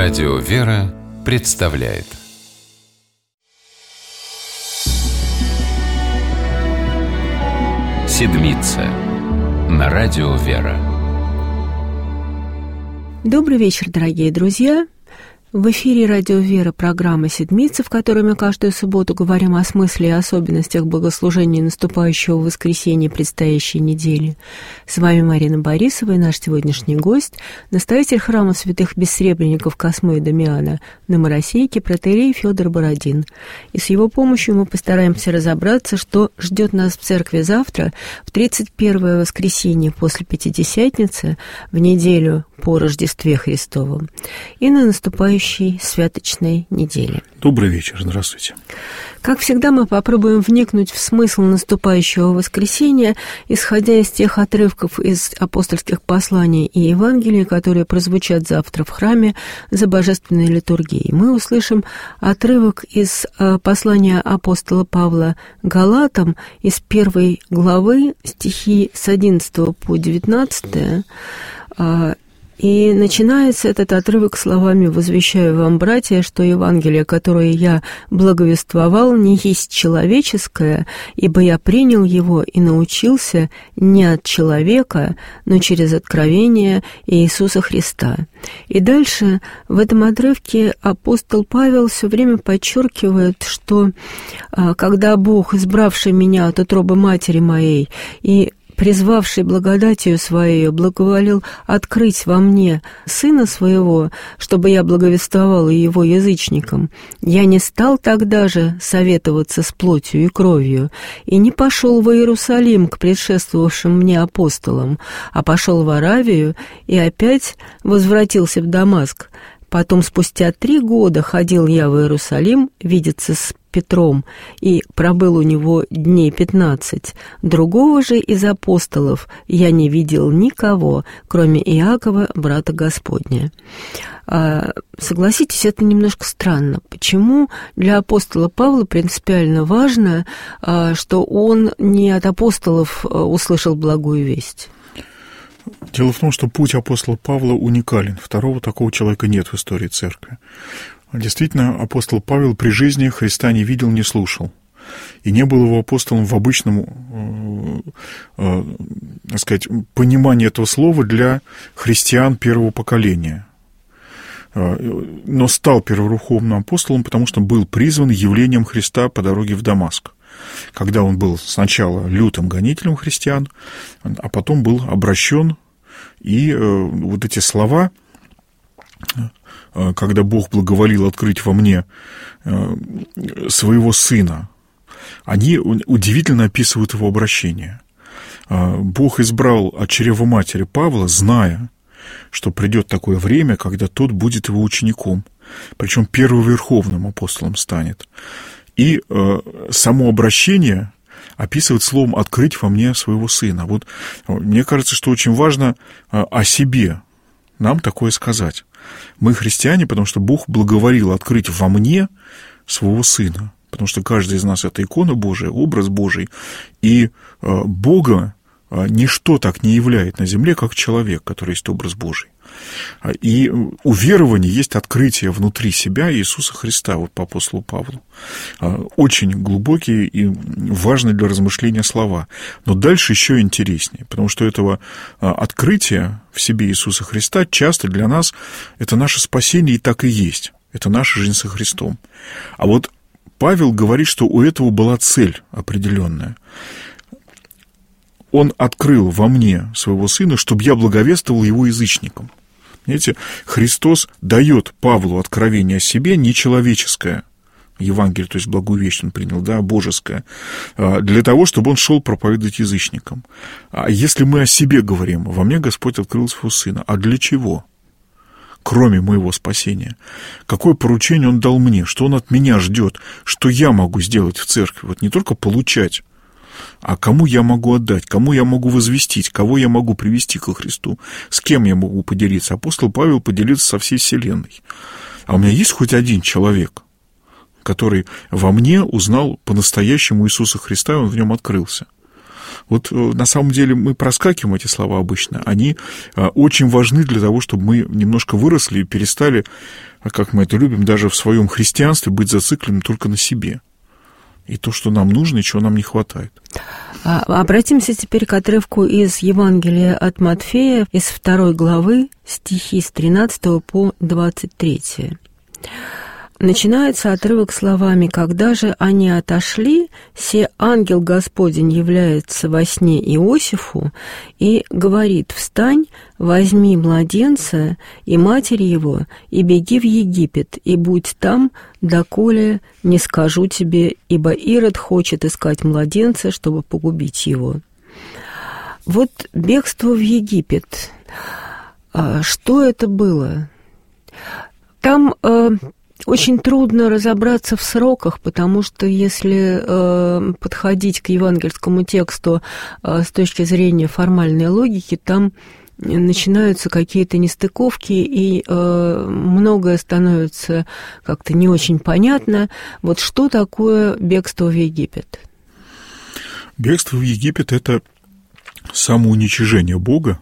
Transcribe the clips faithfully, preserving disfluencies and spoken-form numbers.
Радио «Вера» представляет Седмица на Радио «Вера». Добрый вечер, дорогие друзья! В эфире Радио «Вера» программа «Седмица», в которой мы каждую субботу говорим о смысле и особенностях богослужения наступающего воскресенья предстоящей недели. С вами Марина Борисова и наш сегодняшний гость, настоятель храма святых бессребренников Космы и Дамиана на Моросейке, протоиерей Фёдор Бородин. И с его помощью мы постараемся разобраться, что ждет нас в церкви завтра, в тридцать первое воскресенье после Пятидесятницы, в неделю по Рождестве Христовом, и на наступающей святочной неделе. Добрый вечер, здравствуйте. Как всегда, мы попробуем вникнуть в смысл наступающего воскресенья, исходя из тех отрывков из апостольских посланий и Евангелий, которые прозвучат завтра в храме за божественной литургией. Мы услышим отрывок из послания апостола Павла Галатам из первой главы, стихи с одиннадцатого по девятнадцатый. И начинается этот отрывок словами: «Возвещаю вам, братья, что Евангелие, которое я благовествовал, не есть человеческое, ибо я принял его и научился не от человека, но через откровение Иисуса Христа». И дальше в этом отрывке апостол Павел все время подчеркивает, что когда Бог, избравший меня от утробы матери моей и призвавший благодатью Своею, благоволил открыть во мне Сына Своего, чтобы я благовествовал Его язычникам, я не стал тогда же советоваться с плотью и кровью, и не пошел в Иерусалим к предшествовавшим мне апостолам, а пошел в Аравию и опять возвратился в Дамаск. Потом, спустя три года, ходил я в Иерусалим видеться с Петром и пробыл у него дней пятнадцать. Другого же из апостолов я не видел никого, кроме Иакова, брата Господня». А, согласитесь, это немножко странно. Почему для апостола Павла принципиально важно, а, что он не от апостолов а, услышал благую весть? Дело в том, что путь апостола Павла уникален. Второго такого человека нет в истории церкви. Действительно, апостол Павел при жизни Христа не видел, не слушал. И не был его апостолом в обычном, э, э, так сказать, понимании этого слова для христиан первого поколения. Но стал первоверховным апостолом, потому что был призван явлением Христа по дороге в Дамаск, когда он был сначала лютым гонителем христиан, а потом был обращен, и э, вот эти слова, э, когда Бог благоволил открыть во мне э, своего Сына, они удивительно описывают его обращение. Э, Бог избрал от чрева матери Павла, зная, что придет такое время, когда тот будет его учеником, причем первоверховным апостолом станет. И э, само обращение описывает словом «открыть во мне своего Сына». Вот мне кажется, что очень важно э, о себе нам такое сказать. Мы христиане, потому что Бог благоволил открыть во мне своего Сына, потому что каждый из нас — это икона Божия, образ Божий, и э, Бога ничто так не являет на земле, как человек, который есть образ Божий. И у верования есть открытие внутри себя Иисуса Христа, вот по апостолу Павлу. Очень глубокие и важные для размышления слова. Но дальше еще интереснее, потому что этого открытия в себе Иисуса Христа часто для нас это наше спасение и так и есть. Это наша жизнь со Христом. А вот Павел говорит, что у этого была цель определенная. Он открыл во мне своего Сына, чтобы я благовествовал его язычникам. Знаете, Христос дает Павлу откровение о себе нечеловеческое, Евангелие, то есть благую весть он принял, да, божеское, для того, чтобы он шел проповедовать язычникам. А если мы о себе говорим, во мне Господь открыл своего Сына, а для чего? Кроме моего спасения. Какое поручение он дал мне, что он от меня ждет, что я могу сделать в церкви, вот не только получать, а кому я могу отдать, кому я могу возвестить, кого я могу привести ко Христу, с кем я могу поделиться. Апостол Павел поделился со всей вселенной. А у меня есть хоть один человек, который во мне узнал по-настоящему Иисуса Христа, и он в нем открылся. Вот на самом деле мы проскакиваем эти слова обычно. Они очень важны для того, чтобы мы немножко выросли и перестали, как мы это любим, даже в своем христианстве быть зацикленным только на себе. И то, что нам нужно, и чего нам не хватает. Обратимся теперь к отрывку из Евангелия от Матфея, из второй главы, стихи с тринадцатого по двадцать третий. Начинается отрывок словами: «Когда же они отошли, се ангел Господень является во сне Иосифу и говорит: встань, возьми младенца и матери его, и беги в Египет, и будь там, доколе не скажу тебе, ибо Ирод хочет искать младенца, чтобы погубить его». Вот бегство в Египет. Что это было? Там очень трудно разобраться в сроках, потому что если э, подходить к евангельскому тексту э, с точки зрения формальной логики, там начинаются какие-то нестыковки, и э, многое становится как-то не очень понятно. Вот что такое бегство в Египет? Бегство в Египет – это самоуничижение Бога,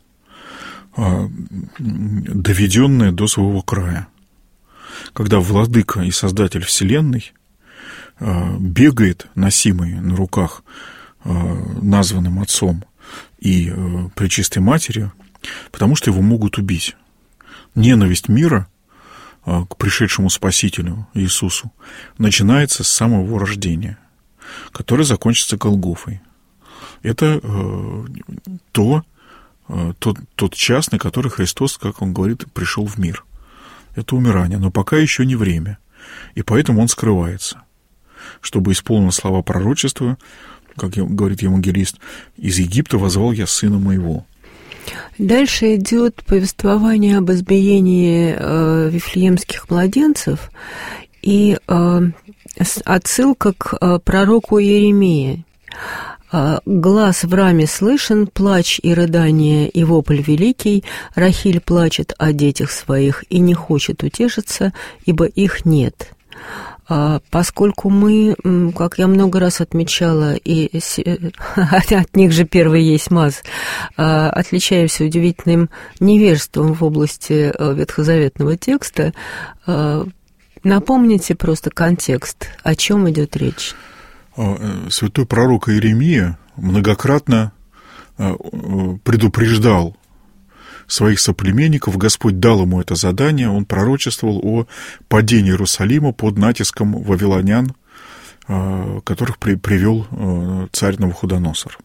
э, доведенное до своего края. Когда владыка и создатель Вселенной э, бегает, носимый на руках э, названным отцом и э, пречистой матерью, потому что его могут убить. Ненависть мира э, к пришедшему Спасителю Иисусу начинается с самого его рождения, которое закончится Голгофой. Это э, то, э, тот, тот час, на который Христос, как он говорит, пришел в мир. Это умирание, но пока еще не время, и поэтому он скрывается, чтобы исполнил слова пророчества, как говорит евангелист: «Из Египта возвал я сына моего». Дальше идет повествование об избиении э, вифлеемских младенцев и э, отсылка к э, пророку Иеремии. «Глас в раме слышен, плач и рыдание, и вопль великий. Рахиль плачет о детях своих и не хочет утешиться, ибо их нет». Поскольку мы, как я много раз отмечала, и от них же первый есть маз, отличаемся удивительным невежеством в области ветхозаветного текста, напомните просто контекст, о чем идет речь. Святой пророк Иеремия многократно предупреждал своих соплеменников, Господь дал ему это задание, он пророчествовал о падении Иерусалима под натиском вавилонян, которых привел царь Навуходоносор.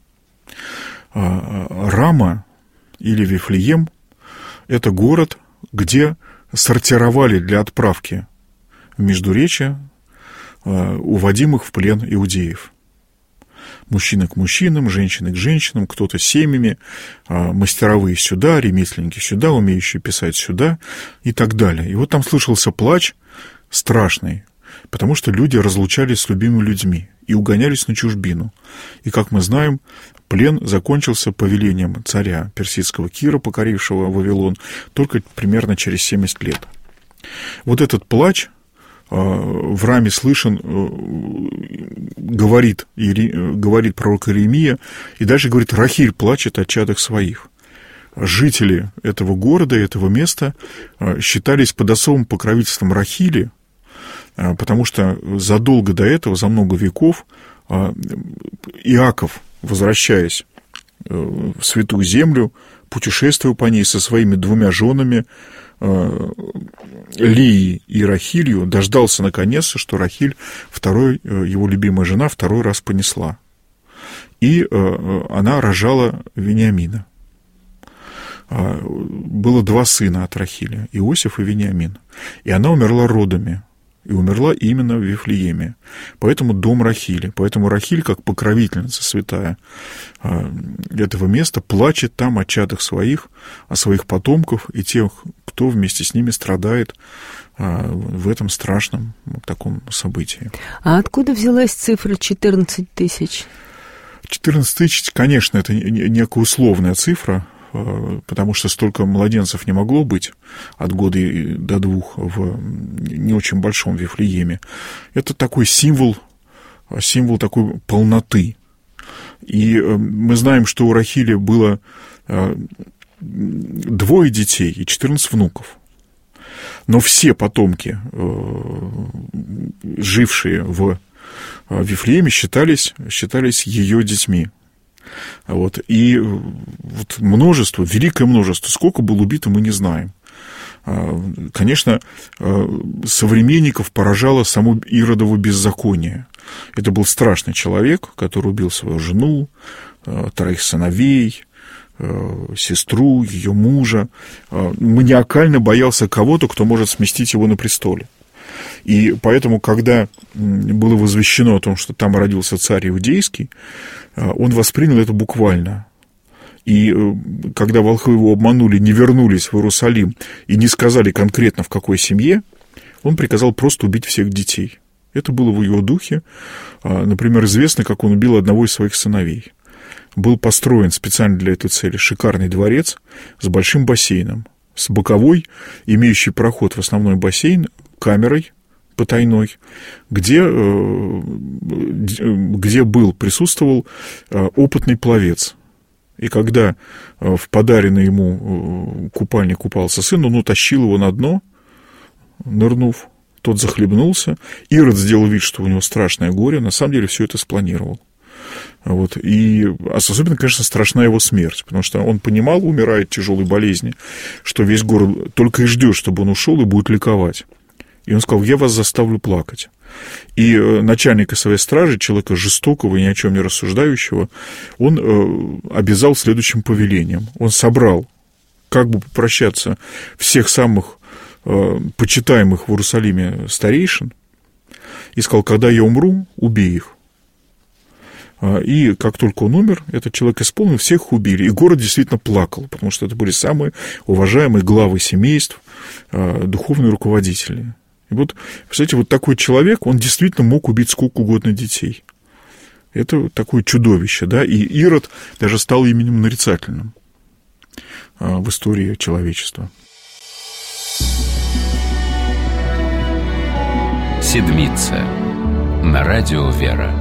Рама или Вифлеем – это город, где сортировали для отправки в Междуречье уводимых в плен иудеев. Мужчины к мужчинам, женщины к женщинам, кто-то семьями, мастеровые сюда, ремесленники сюда, умеющие писать сюда и так далее. И вот там слышался плач страшный, потому что люди разлучались с любимыми людьми и угонялись на чужбину. И, как мы знаем, плен закончился повелением царя персидского Кира, покорившего Вавилон, только примерно через семьдесят лет. Вот этот плач в раме слышен, говорит, говорит пророк Иеремия, и дальше говорит: Рахиль плачет о чадах своих. Жители этого города, этого места считались под особым покровительством Рахили, потому что задолго до этого, за много веков, Иаков, возвращаясь в Святую Землю, путешествуя по ней со своими двумя женами, Лией и Рахилью, дождался наконец-то, что Рахиль, второй, его любимая жена, второй раз понесла. И она рожала Вениамина. Было два сына от Рахили, Иосиф и Вениамин. И она умерла родами. И умерла именно в Вифлееме. Поэтому дом Рахили. Поэтому Рахиль, как покровительница святая этого места, плачет там о чадах своих, о своих потомках и тех, кто вместе с ними страдает в этом страшном таком событии. А откуда взялась цифра четырнадцать тысяч? четырнадцать тысяч, конечно, это некая условная цифра, потому что столько младенцев не могло быть от года до двух в не очень большом Вифлееме. Это такой символ, символ такой полноты. И мы знаем, что у Рахили было двое детей и четырнадцать внуков. Но все потомки, жившие в Вифлееме, считались, считались ее детьми. Вот. И вот множество, великое множество, сколько было убито, мы не знаем. Конечно, современников поражало само Иродово беззаконие. Это был страшный человек, который убил свою жену, троих сыновей, сестру, ее мужа. Маниакально боялся кого-то, кто может сместить его на престоле. И поэтому, когда было возвещено о том, что там родился царь иудейский, он воспринял это буквально. И когда волхвы его обманули, не вернулись в Иерусалим и не сказали конкретно, в какой семье, он приказал просто убить всех детей. Это было в его духе. Например, известно, как он убил одного из своих сыновей. Был построен специально для этой цели шикарный дворец с большим бассейном, с боковой, имеющий проход в основной бассейн, камерой потайной, где, где был, присутствовал опытный пловец. И когда в подаренный ему купальник купался сын, он утащил его на дно, нырнув. Тот захлебнулся. Ирод сделал вид, что у него страшное горе. На самом деле все это спланировал. Вот. И особенно, конечно, страшна его смерть, потому что он понимал, умирает от тяжелой болезни, что весь город только и ждет, чтобы он ушел и будет ликовать. И он сказал: я вас заставлю плакать. И начальника своей стражи, человека жестокого и ни о чем не рассуждающего, он обязал следующим повелением. Он собрал, как бы попрощаться, всех самых почитаемых в Иерусалиме старейшин и сказал: когда я умру, убей их. И как только он умер, этот человек исполнил, всех их убили. И город действительно плакал, потому что это были самые уважаемые главы семейств, духовные руководители. И вот, кстати, вот такой человек, он действительно мог убить сколько угодно детей. Это такое чудовище, да, и Ирод даже стал именем нарицательным в истории человечества. Седмица на радио «Вера».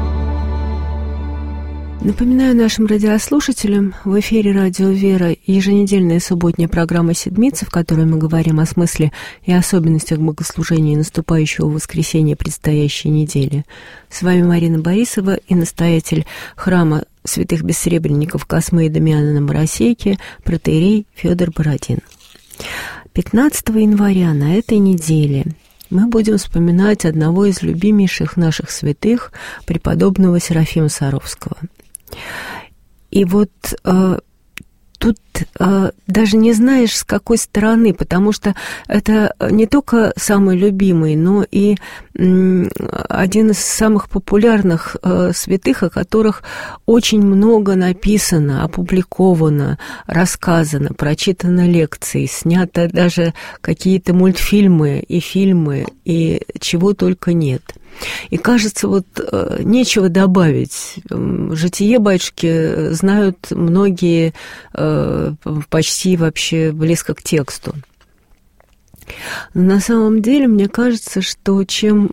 Напоминаю нашим радиослушателям, в эфире радио «Вера» еженедельная субботняя программа «Седмица», в которой мы говорим о смысле и особенностях богослужения наступающего воскресенья предстоящей недели. С вами Марина Борисова и настоятель храма святых бессребренников Космы и Дамиана на Моросейке протоиерей Фёдор Бородин. пятнадцатого января на этой неделе мы будем вспоминать одного из любимейших наших святых, преподобного Серафима Саровского. И вот э, тут э, даже не знаешь, с какой стороны, потому что это не только самый любимый, но и э, один из самых популярных э, святых, о которых очень много написано, опубликовано, рассказано, прочитано лекции, снято даже какие-то мультфильмы и фильмы, и чего только нет. И кажется, вот нечего добавить. Житие батюшки знают многие почти вообще близко к тексту. Но на самом деле, мне кажется, что чем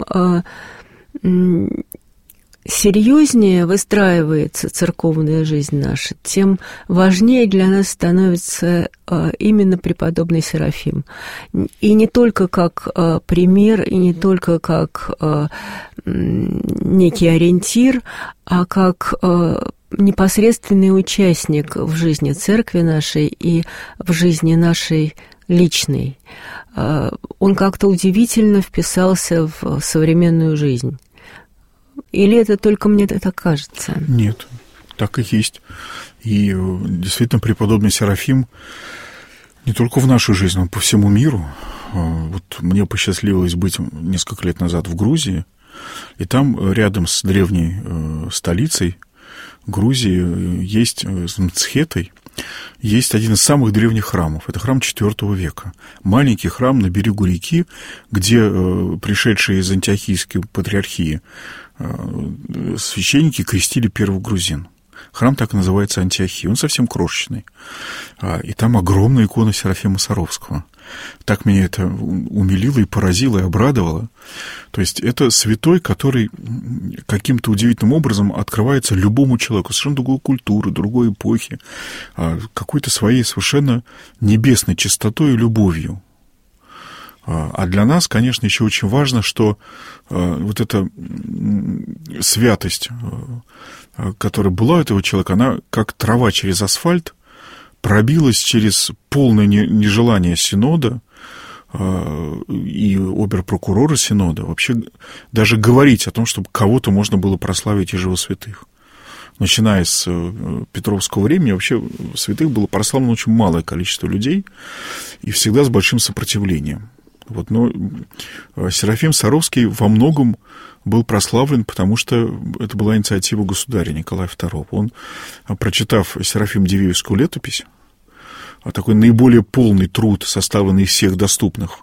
серьезнее выстраивается церковная жизнь наша, тем важнее для нас становится именно преподобный Серафим. И не только как пример, и не только как некий ориентир, а как непосредственный участник в жизни церкви нашей и в жизни нашей личной. Он как-то удивительно вписался в современную жизнь. Или это только мне так кажется? Нет, так и есть. И действительно, преподобный Серафим не только в нашей жизни, но по всему миру. Вот мне посчастливилось быть несколько лет назад в Грузии, и там рядом с древней столицей Грузии есть, с Мцхетой, есть один из самых древних храмов. Это храм четвёртого века. Маленький храм на берегу реки, где пришедшие из Антиохийской патриархии священники крестили первых грузин. Храм так и называется Антиохия. Он совсем крошечный. И там огромная икона Серафима Саровского. так меня это умилило и поразило, и обрадовало. То есть это святой, который каким-то удивительным образом открывается любому человеку, совершенно другой культуры, другой эпохи, какой-то своей совершенно небесной чистотой и любовью. А для нас, конечно, еще очень важно, что вот эта святость, которая была у этого человека, она как трава через асфальт пробилась через полное нежелание Синода и обер-прокурора Синода вообще даже говорить о том, чтобы кого-то можно было прославить из живых святых. Начиная с Петровского времени, вообще святых было прославлено очень малое количество людей и всегда с большим сопротивлением. Вот, но Серафим Саровский во многом был прославлен, потому что это была инициатива государя Николая второго. Он, прочитав Серафим-Дивеевскую летопись, такой наиболее полный труд, составленный из всех доступных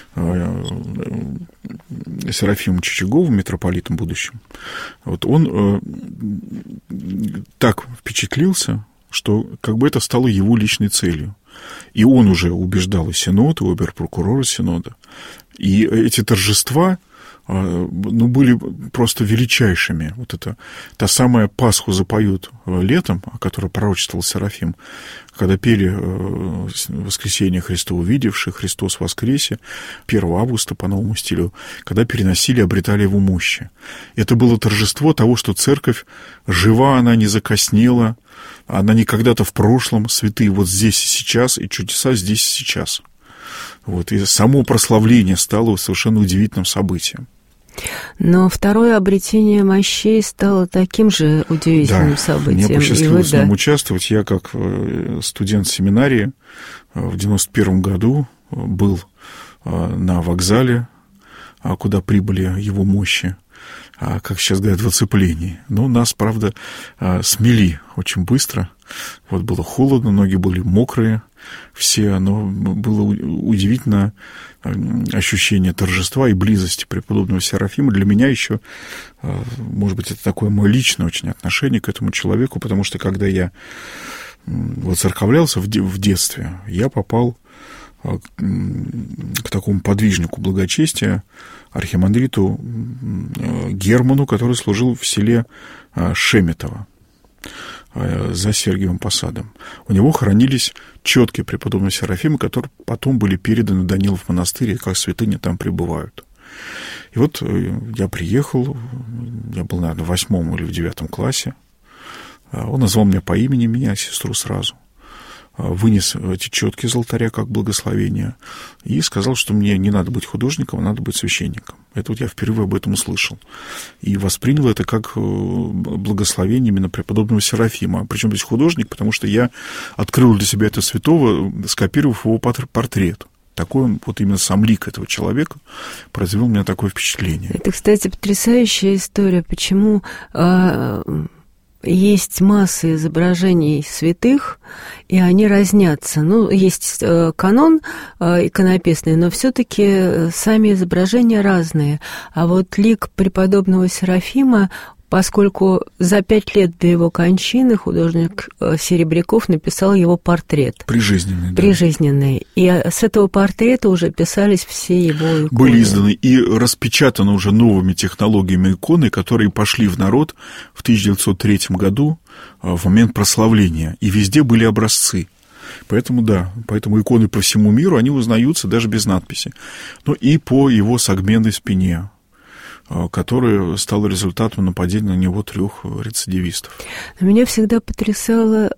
Серафимом Чичаговым, митрополитом будущим, вот он так впечатлился, что как бы это стало его личной целью. И он уже убеждал и Синод, и обер-прокурора Синода. И эти торжества, ну, были просто величайшими. Вот это та самая «Пасху запоют летом», о которой пророчествовал Серафим, когда пели «Воскресение Христово видевши», «Христос воскресе», первого августа по новому стилю, когда переносили, обретали его мощи. Это было торжество того, что церковь жива, она не закоснела, она не когда-то в прошлом, святые вот здесь и сейчас, и чудеса здесь и сейчас. Вот, и само прославление стало совершенно удивительным событием. Но второе обретение мощей стало таким же удивительным да, событием. Мне посчастливилось в нем да. участвовать. Я, как студент семинарии, в девяносто первом году был на вокзале, куда прибыли его мощи, как сейчас говорят, в оцеплении. Но нас, правда, смели очень быстро. Вот было холодно, ноги были мокрые все, но было удивительно ощущение торжества и близости преподобного Серафима. Для меня еще, может быть, это такое мое личное очень отношение к этому человеку, потому что когда я воцерковлялся в детстве, я попал к такому подвижнику благочестия, архимандриту Герману, который служил в селе Шеметово за Сергиевым Посадом. У него хранились четки преподобного Серафима, которые потом были переданы Данилов монастырь, и как святыни там пребывают. И вот я приехал, я был, наверное, в восьмом или в девятом классе. Он назвал меня по имени, меня, сестру сразу. Вынес эти четки из алтаря как благословение и сказал, что мне не надо быть художником, а надо быть священником. Это вот я впервые об этом услышал. И воспринял это как благословение именно преподобного Серафима. Причем здесь художник, потому что я открыл для себя этого святого, скопировав его портрет. Такой он, вот именно сам лик этого человека произвел у меня такое впечатление. Это, кстати, потрясающая история. Почему... А... Есть масса изображений святых, и они разнятся. Ну, есть э, канон э, иконописный, но все-таки сами изображения разные. А вот лик преподобного Серафима, поскольку за пять лет до его кончины художник Серебряков написал его портрет. Прижизненный, да. Прижизненный. И с этого портрета уже писались все его иконы. Были изданы и распечатаны уже новыми технологиями иконы, которые пошли в народ в тысяча девятьсот третьем году в момент прославления. И везде были образцы. Поэтому, да, поэтому иконы по всему миру, они узнаются даже без надписи. Ну и по его согменной спине, которое стало результатом нападения на него трех рецидивистов. Меня всегда потрясало,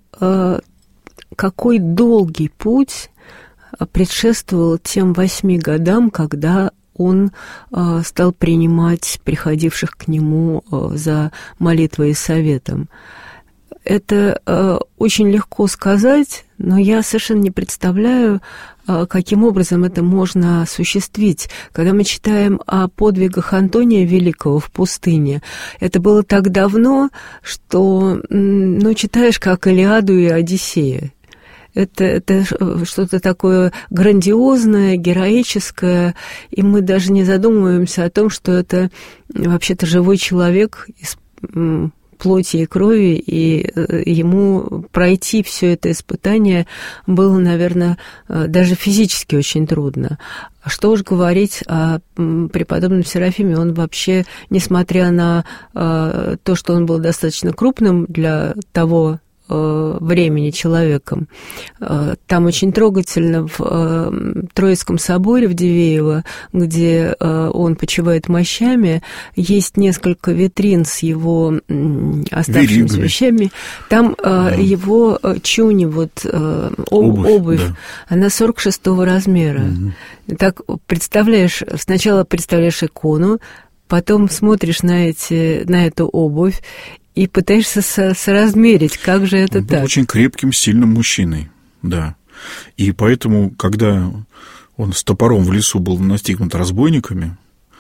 какой долгий путь предшествовал тем восьми годам, когда он стал принимать приходивших к нему за молитвой и советом. Это э, очень легко сказать, но я совершенно не представляю, э, каким образом это можно осуществить. Когда мы читаем о подвигах Антония Великого в пустыне, это было так давно, что, ну, читаешь как Илиаду и Одиссея. Это, это что-то такое грандиозное, героическое, и мы даже не задумываемся о том, что это вообще-то живой человек из плоти и крови, и ему пройти все это испытание было, наверное, даже физически очень трудно. Что уж говорить о преподобном Серафиме, он вообще, несмотря на то, что он был достаточно крупным для того времени человеком. Там очень трогательно в Троицком соборе в Дивеево, где он почивает мощами, есть несколько витрин с его оставшимися Веригами. вещами. Там да. его чуни, вот обувь, обувь да. она сорок шестого размера. Угу. Так представляешь, сначала представляешь икону, потом смотришь на, эти, на эту обувь, и пытаешься со- соразмерить, как же это он так. был очень крепким, сильным мужчиной, да. И поэтому, когда он с топором в лесу был настигнут разбойниками,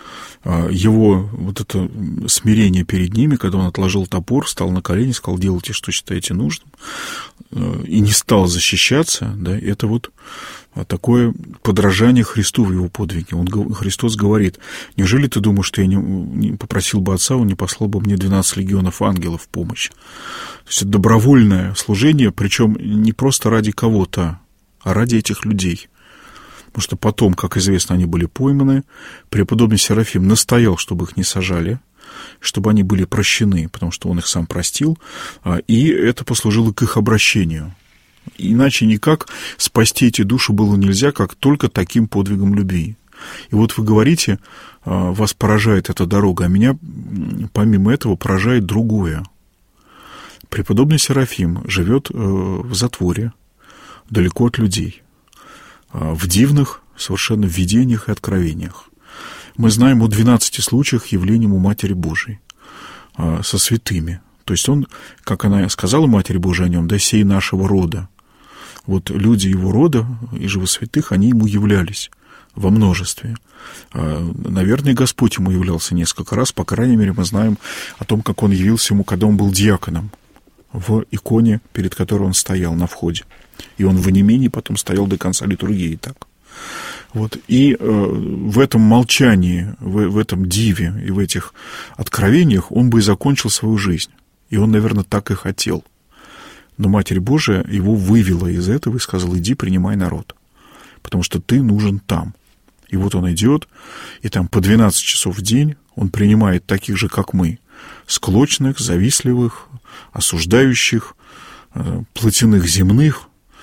его вот это смирение перед ними, когда он отложил топор, встал на колени, сказал: делайте, что считаете нужным, и не стал защищаться, да, это вот такое подражание Христу в его подвиге. Он, Христос говорит: неужели ты думаешь, что я не, не попросил бы Отца, он не послал бы мне двенадцать легионов ангелов в помощь? То есть это добровольное служение, причем не просто ради кого-то, а ради этих людей. Потому что потом, как известно, они были пойманы, преподобный Серафим настоял, чтобы их не сажали, чтобы они были прощены, потому что он их сам простил, и это послужило к их обращению. Иначе никак спасти эти души было нельзя, как только таким подвигом любви. И вот вы говорите, вас поражает эта дорога, а меня, помимо этого, поражает другое. Преподобный Серафим живет в затворе, далеко от людей, в дивных совершенно видениях и откровениях. Мы знаем о двенадцати случаях явления ему Матери Божией со святыми. То есть он, как она сказала Матери Божией о нем, да, сей нашего рода. Вот люди его рода и живо святых, они ему являлись во множестве. Наверное, Господь ему являлся несколько раз, по крайней мере, мы знаем о том, как он явился ему, когда он был диаконом в иконе, перед которой он стоял на входе. И он в онемении потом стоял до конца литургии так. Вот. И э, в этом молчании, в, в этом диве и в этих откровениях он бы и закончил свою жизнь. И он, наверное, так и хотел. Но Матерь Божия его вывела из этого и сказала: иди, принимай народ, потому что ты нужен там. И вот он идет, и там по двенадцать часов в день он принимает таких же, как мы, склочных, завистливых, осуждающих, плотяных земных,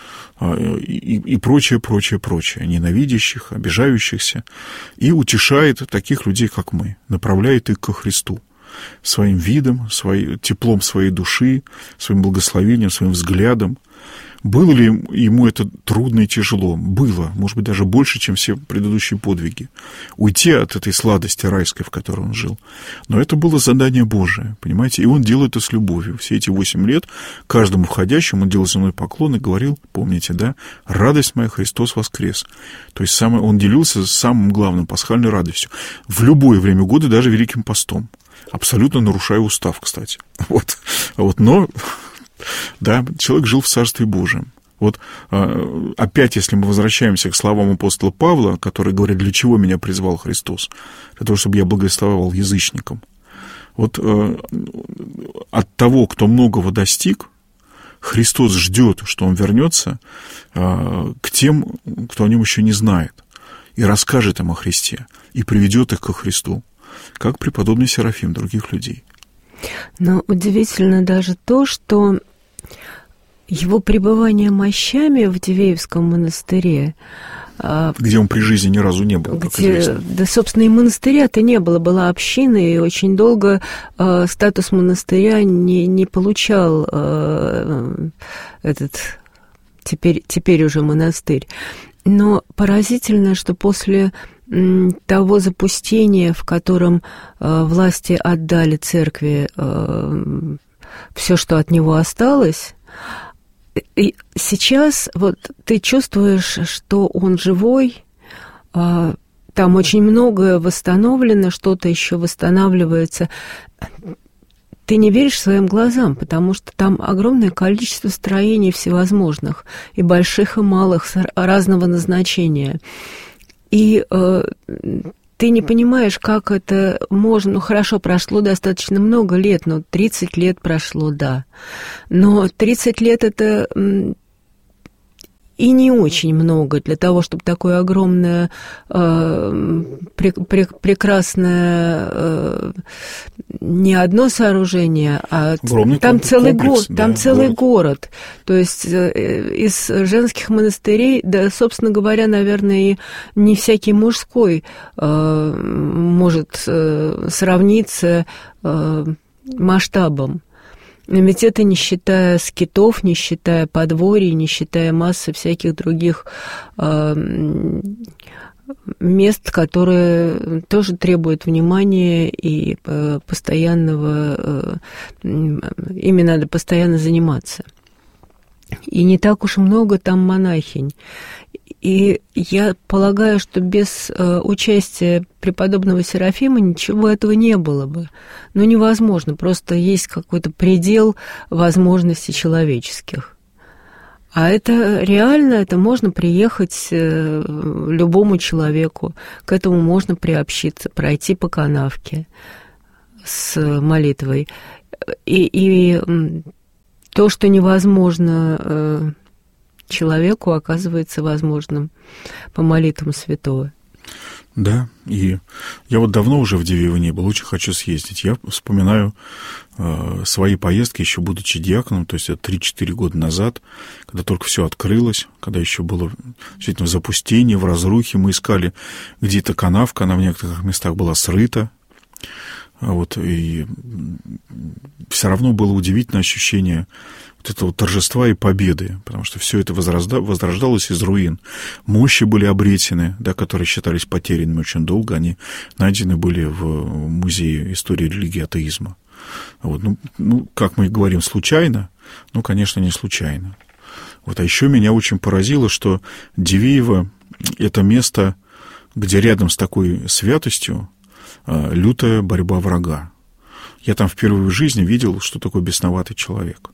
И, и прочее, прочее, прочее, ненавидящих, обижающихся, и утешает таких людей, как мы, направляет их ко Христу своим видом, своим, теплом своей души, своим благословением, своим взглядом. Было ли ему это трудно и тяжело? Было, может быть, даже больше, чем все предыдущие подвиги. Уйти от этой сладости райской, в которой он жил. Но это было задание Божие, понимаете? И он делал это с любовью. Все эти восемь лет каждому входящему он делал земной поклон и говорил, помните, да, «Радость моя, Христос воскрес». То есть самое, он делился самым главным, пасхальной радостью. В любое время года, даже Великим постом. Абсолютно нарушая устав, кстати. Вот. Вот. Но... Да, человек жил в Царстве Божьем. Вот опять, если мы возвращаемся к словам апостола Павла, который говорит, для чего меня призвал Христос? Для того, чтобы я благовествовал язычникам. Вот от того, кто многого достиг, Христос ждет, что он вернется к тем, кто о нем еще не знает, и расскажет им о Христе, и приведет их ко Христу, как преподобный Серафим других людей. Но удивительно даже то, что его пребывание мощами в Дивеевском монастыре, где он при жизни ни разу не был, как где, известно. Да, собственно, и монастыря-то не было, была община, и очень долго э, статус монастыря не, не получал э, этот теперь, теперь уже монастырь. Но поразительно, что после того запустения, в котором э, власти отдали церкви э, все, что от него осталось, и сейчас вот ты чувствуешь, что он живой, э, там очень многое восстановлено, что-то еще восстанавливается. Ты не веришь своим глазам, потому что там огромное количество строений всевозможных, и больших, и малых, разного назначения. И э, ты не понимаешь, как это можно... Ну, хорошо, прошло достаточно много лет, но тридцать лет прошло, да. Но тридцать лет — это... И не очень много для того, чтобы такое огромное, э, пре, пре, прекрасное, э, не одно сооружение, а огромный там целый, комплекс, го, там да, целый город. город. То есть э, из женских монастырей, да, собственно говоря, наверное, и не всякий мужской э, может э, сравниться э, масштабом. Ведь это не считая скитов, не считая подворий, не считая массы всяких других э, мест, которые тоже требуют внимания и э, постоянного... Э, ими надо постоянно заниматься. И не так уж много там монахинь. И я полагаю, что без э, участия преподобного Серафима ничего этого не было бы. Ну, невозможно, просто есть какой-то предел возможностей человеческих. А это реально, это можно приехать э, любому человеку, к этому можно приобщиться, пройти по канавке с молитвой. И, и то, что невозможно... Э, человеку оказывается возможным по молитвам святого. Да, и я вот давно уже в Дивеево не был, очень хочу съездить. Я вспоминаю э, свои поездки, еще будучи диаконом, то есть это три-четыре года назад, когда только все открылось, когда еще было действительно в запустении, в разрухе. Мы искали где-то канавка, она в некоторых местах была срыта. Вот, и все равно было удивительное ощущение вот этого торжества и победы, потому что все это возрожда, возрождалось из руин. Мощи были обретены, да, которые считались потерянными очень долго, они найдены были в Музее истории религии и атеизма. Вот, ну, ну, как мы говорим, случайно? Ну, конечно, не случайно. Вот, а еще меня очень поразило, что Дивеево — это место, где рядом с такой святостью лютая борьба врага. Я там впервые в жизни видел, что такое бесноватый человек.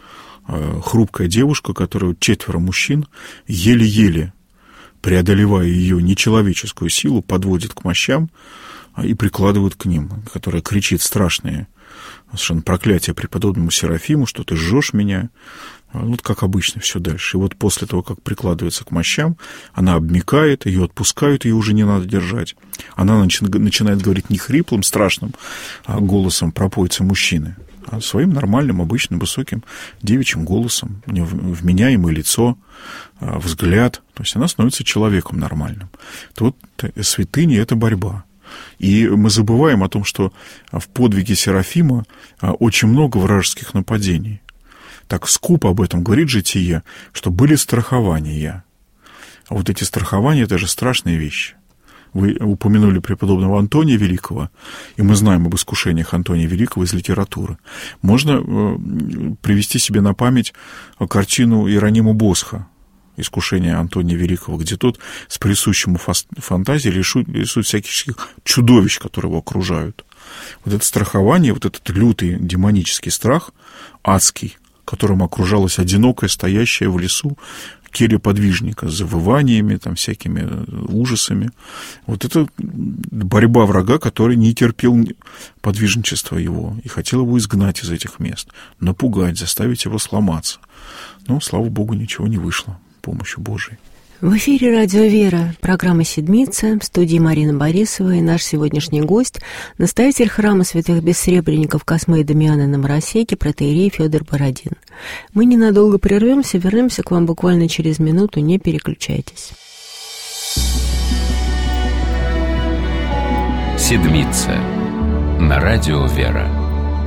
Хрупкая девушка, которую четверо мужчин, еле-еле преодолевая ее нечеловеческую силу, подводит к мощам и прикладывают к ним, которая кричит страшные совершенно проклятие преподобному Серафиму, что ты жжешь меня. Вот как обычно все дальше. И вот после того, как прикладывается к мощам, она обмякает, ее отпускают, ее уже не надо держать. Она начинает говорить не хриплым, страшным голосом пропойца мужчины, а своим нормальным, обычным, высоким девичьим голосом. У нее вменяемое лицо, взгляд. То есть она становится человеком нормальным. То вот святыня — это борьба. И мы забываем о том, что в подвиге Серафима очень много вражеских нападений. Так скупо об этом говорит Житие, что были страхования. А вот эти страхования — это же страшные вещи. Вы упомянули преподобного Антония Великого, и мы знаем об искушениях Антония Великого из литературы. Можно привести себе на память картину Иеронима Босха «Искушение Антония Великого», где тот с присущим ему фантазии рисует, рисует всяких чудовищ, которые его окружают. Вот это страхование, вот этот лютый демонический страх, адский, которым окружалась одинокая, стоящая в лесу келья подвижника с завываниями, там, всякими ужасами. Вот это борьба врага, который не терпел подвижничества его и хотел его изгнать из этих мест, напугать, заставить его сломаться. Но, слава Богу, ничего не вышло с помощью Божией. В эфире «Радио Вера», программа «Седмица», в студии Марина Борисова, и наш сегодняшний гость – настоятель храма святых бессребренников Космы и Дамиана на Моросейке, протоиерей Фёдор Бородин. Мы ненадолго прервемся, вернемся к вам буквально через минуту, не переключайтесь. «Седмица» на «Радио Вера».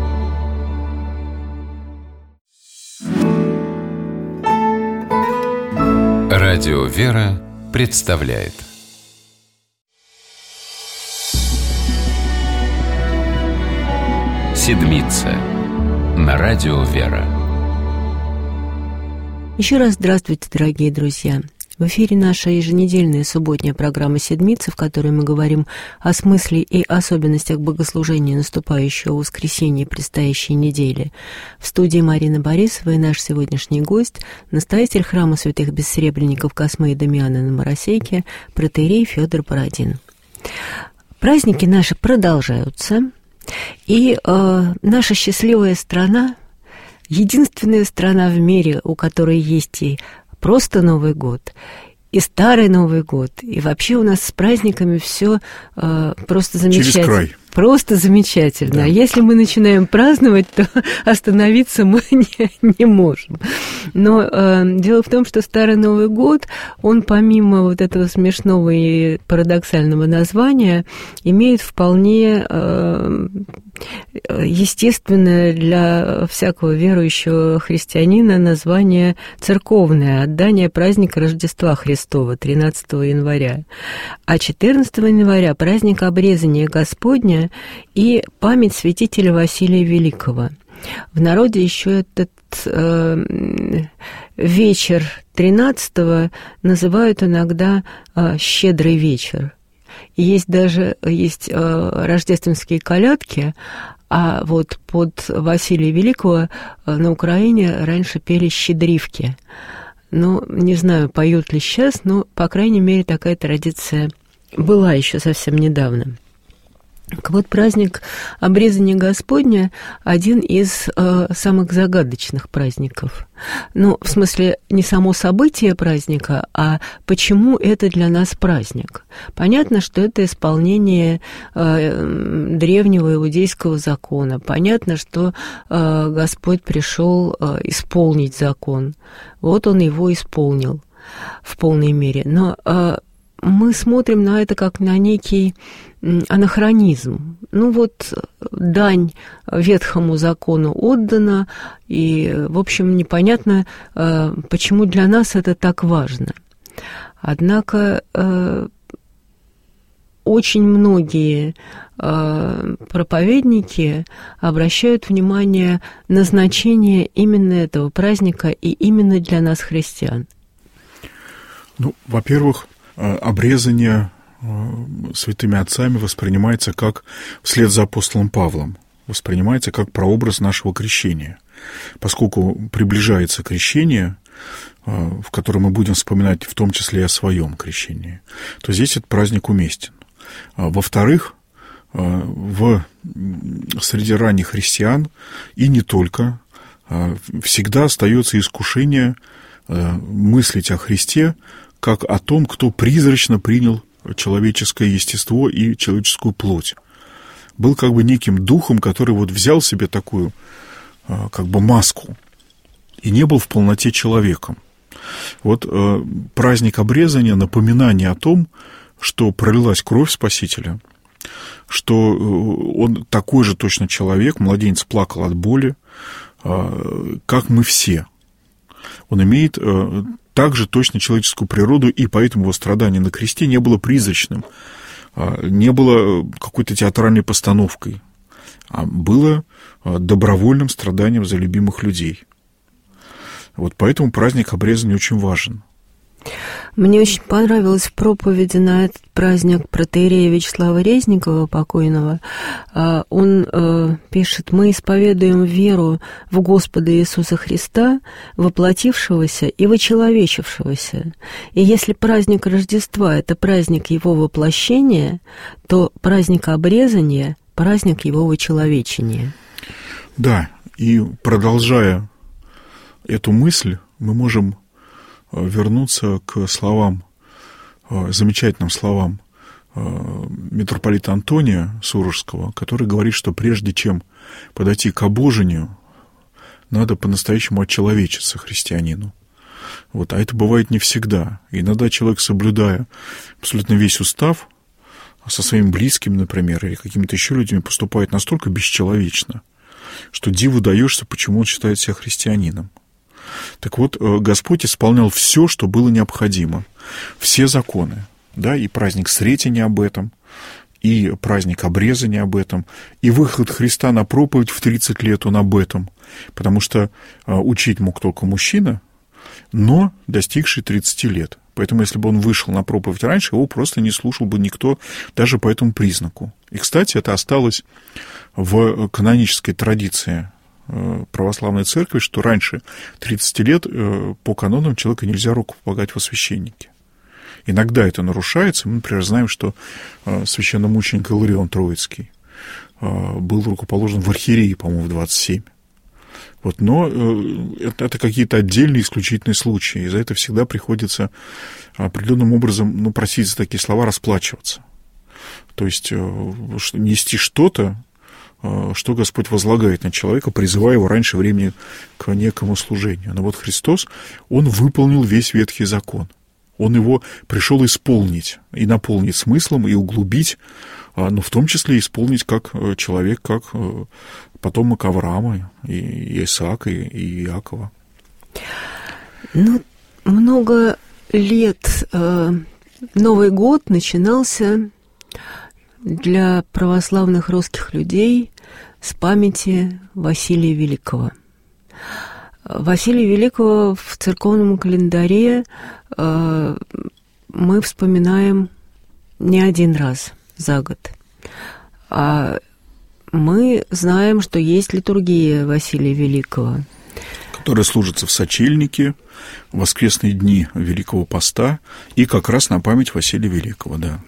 Радио «Вера» представляет «Седмица» на радио «Вера». Еще раз здравствуйте, дорогие друзья. В эфире наша еженедельная субботняя программа «Седмица», в которой мы говорим о смысле и особенностях богослужения наступающего воскресенья и предстоящей недели. В студии Марина Борисова и наш сегодняшний гость – настоятель храма святых бессребренников Космы и Дамиана на Моросейке, протоиерей Фёдор Бородин. праздники наши продолжаются, и э, наша счастливая страна, единственная страна в мире, у которой есть и просто Новый год, и Старый Новый год, и вообще у нас с праздниками все э, просто замечательно. Через край. Просто замечательно. Да. А если мы начинаем праздновать, то остановиться мы не, не можем. Но э, дело в том, что Старый Новый год, он помимо вот этого смешного и парадоксального названия, имеет вполне э, естественное для всякого верующего христианина название церковное, отдание праздника Рождества Христова, тринадцатого января. А четырнадцатого января праздник Обрезания Господня и память святителя Василия Великого. В народе еще этот э, вечер тринадцатого называют иногда э, «щедрый вечер». И есть даже есть э, рождественские колядки, а вот под Василия Великого э, на Украине раньше пели «щедривки». Ну, не знаю, поют ли сейчас, но, по крайней мере, такая традиция была еще совсем недавно. Так вот, праздник Обрезания Господня один из э, самых загадочных праздников. Ну, в смысле, не само событие праздника, а почему это для нас праздник. Понятно, что это исполнение э, древнего иудейского закона. Понятно, что э, Господь пришел э, исполнить закон. Вот Он его исполнил в полной мере. Но э, мы смотрим на это как на некий анахронизм. Ну вот, дань ветхому закону отдана, и, в общем, непонятно, почему для нас это так важно. Однако очень многие проповедники обращают внимание на значение именно этого праздника и именно для нас, христиан. Ну, во-первых, обрезание святыми отцами воспринимается как, вслед за апостолом Павлом, воспринимается как прообраз нашего крещения. Поскольку приближается крещение, в котором мы будем вспоминать в том числе и о своем крещении, то здесь этот праздник уместен. Во-вторых, в, среди ранних христиан, и не только, всегда остается искушение мыслить о Христе как о том, кто призрачно принял человеческое естество и человеческую плоть. Был как бы неким духом, который вот взял себе такую как бы маску и не был в полноте человеком. Вот э, праздник обрезания — напоминание о том, что пролилась кровь Спасителя, что он такой же точно человек, младенец плакал от боли, э, как мы все. Он имеет э, также точно человеческую природу, и поэтому его страдание на кресте не было призрачным, э, не было какой-то театральной постановкой, а было э, добровольным страданием за любимых людей. Вот поэтому праздник обрезания очень важен. Мне очень понравилось в проповеди на этот праздник протоиерея Вячеслава Резникова, покойного. Он пишет: «Мы исповедуем веру в Господа Иисуса Христа, воплотившегося и вочеловечившегося. И если праздник Рождества – это праздник Его воплощения, то праздник обрезания – праздник Его вочеловечения». Да, и продолжая эту мысль, мы можем вернуться к словам, замечательным словам митрополита Антония Сурожского, который говорит, что прежде чем подойти к обожению, надо по-настоящему отчеловечиться христианину. Вот, а это бывает не всегда. Иногда человек, соблюдая абсолютно весь устав, со своими близкими, например, или какими-то еще людьми, поступает настолько бесчеловечно, что диву даешься, почему он считает себя христианином. Так вот, Господь исполнял все, что было необходимо, все законы, да, и праздник Сретения об этом, и праздник обрезания об этом, и выход Христа на проповедь в тридцать лет он об этом, потому что учить мог только мужчина, но достигший тридцати лет. Поэтому, если бы он вышел на проповедь раньше, его просто не слушал бы никто даже по этому признаку. И, кстати, это осталось в канонической традиции православной церкви, что раньше тридцати лет по канонам человека нельзя руку полагать во священнике. Иногда это нарушается. Мы, например, знаем, что священномученик Иларион Троицкий был рукоположен в архиереи, по-моему, в двадцать семь. Вот, но это, это какие-то отдельные исключительные случаи. И за это всегда приходится определенным образом, ну, просить за такие слова, расплачиваться. То есть нести что-то, что Господь возлагает на человека, призывая его раньше времени к некому служению. Но вот Христос, Он выполнил весь Ветхий Закон. Он его пришел исполнить, и наполнить смыслом, и углубить, но в том числе исполнить как человек, как потомок Авраама, и Исаака, и Иакова. Ну, много лет Новый год начинался для православных русских людей с памяти Василия Великого. Василия Великого в церковном календаре э, мы вспоминаем не один раз за год. А мы знаем, что есть литургия Василия Великого, которая служится в сочельнике, в воскресные дни Великого Поста, и как раз на память Василия Великого, да.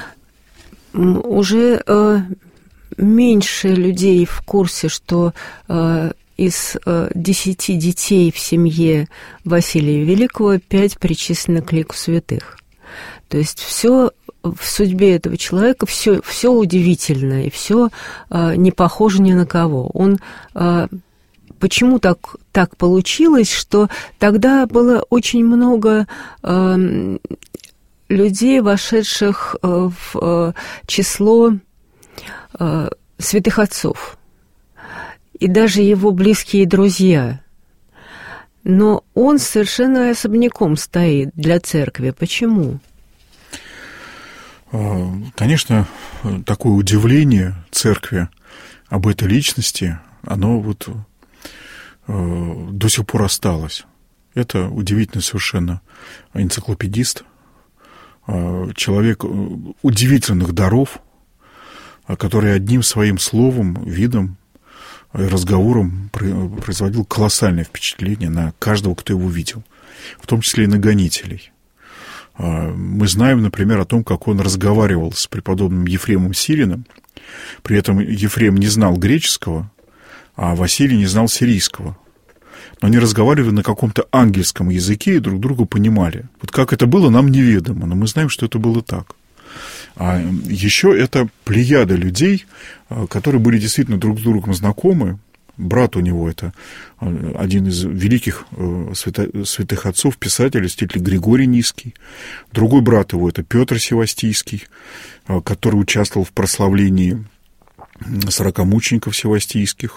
Уже э, меньше людей в курсе, что э, из э, десяти детей в семье Василия Великого пять причислено к лику святых. То есть все в судьбе этого человека все, все удивительно и все э, не похоже ни на кого. Он э, почему так, так получилось, что тогда было очень много э, людей, вошедших в число святых отцов, и даже его близкие друзья. Но он совершенно особняком стоит для церкви. Почему? Конечно, такое удивление церкви об этой личности, оно вот до сих пор осталось. Это удивительный совершенно энциклопедист, человек удивительных даров, который одним своим словом, видом и разговором производил колоссальное впечатление на каждого, кто его видел, в том числе и на гонителей. Мы знаем, например, о том, как он разговаривал с преподобным Ефремом Сириным. При этом Ефрем не знал греческого, а Василий не знал сирийского. Но они разговаривали на каком-то ангельском языке и друг друга понимали. Вот как это было, нам неведомо, но мы знаем, что это было так. А еще это плеяда людей, которые были действительно друг с другом знакомы. Брат у него — это один из великих святых отцов, писателей, святитель Григорий Низкий. Другой брат его — это Петр Севастийский, который участвовал в прославлении сорокамучеников севастийских,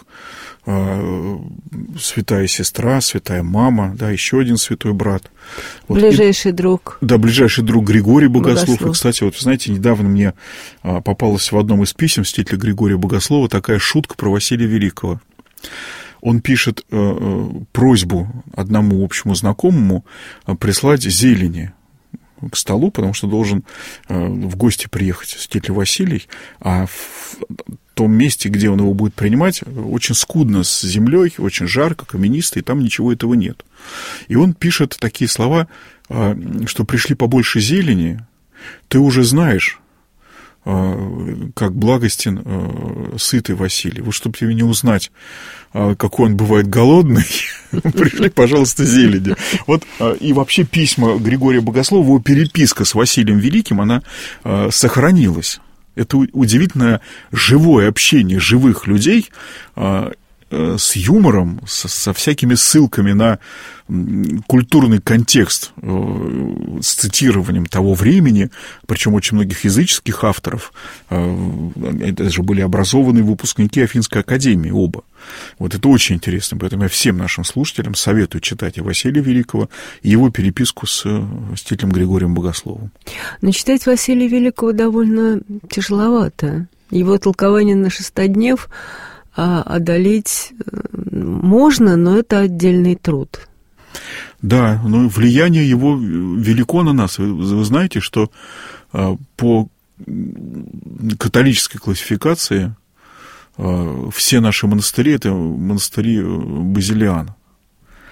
святая сестра, святая мама, да, еще один святой брат. Вот. Ближайший и, друг. Да, ближайший друг Григорий Богослов. Богослов. И, кстати, вот, знаете, недавно мне попалась в одном из писем святителя Григория Богослова такая шутка про Василия Великого. Он пишет просьбу одному общему знакомому прислать зелени к столу, потому что должен в гости приехать святитель Василий, а в том месте, где он его будет принимать, очень скудно с землей, очень жарко, каменисто, и там ничего этого нет. И он пишет такие слова, что пришли побольше зелени, ты уже знаешь, как благостен сытый Василий. Вот чтобы тебе не узнать, какой он бывает голодный, пришли, пожалуйста, зелени. Вот, и вообще письма Григория Богослова, его переписка с Василием Великим, она сохранилась. Это удивительное живое общение живых людей с юмором, со, со всякими ссылками на культурный контекст, с цитированием того времени, причем очень многих языческих авторов, это же были образованные выпускники Афинской академии оба. Вот это очень интересно, поэтому я всем нашим слушателям советую читать и Василия Великого, и его переписку с святителем Григорием Богословом. Но читать Василия Великого довольно тяжеловато. Его толкование на шестоднев одолеть можно, но это отдельный труд. Да, но влияние его велико на нас. Вы, вы знаете, что по католической классификации все наши монастыри — это монастыри Базилиана.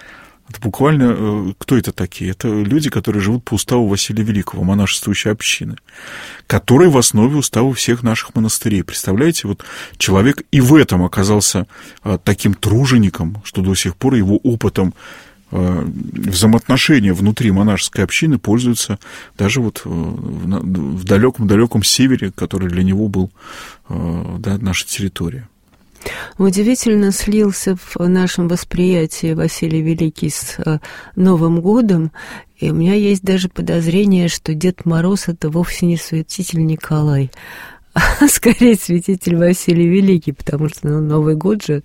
Это буквально, кто это такие? Это люди, которые живут по уставу Василия Великого, монашествующей общины, который в основе устава всех наших монастырей. Представляете, вот человек и в этом оказался таким тружеником, что до сих пор его опытом взаимоотношения внутри монашеской общины пользуются даже вот в далеком-далеком севере, который для него был, да, наша территория. Удивительно слился в нашем восприятии Василий Великий с Новым годом, и у меня есть даже подозрение, что Дед Мороз — это вовсе не святитель Николай, а скорее святитель Василий Великий, потому что ну, Новый год же.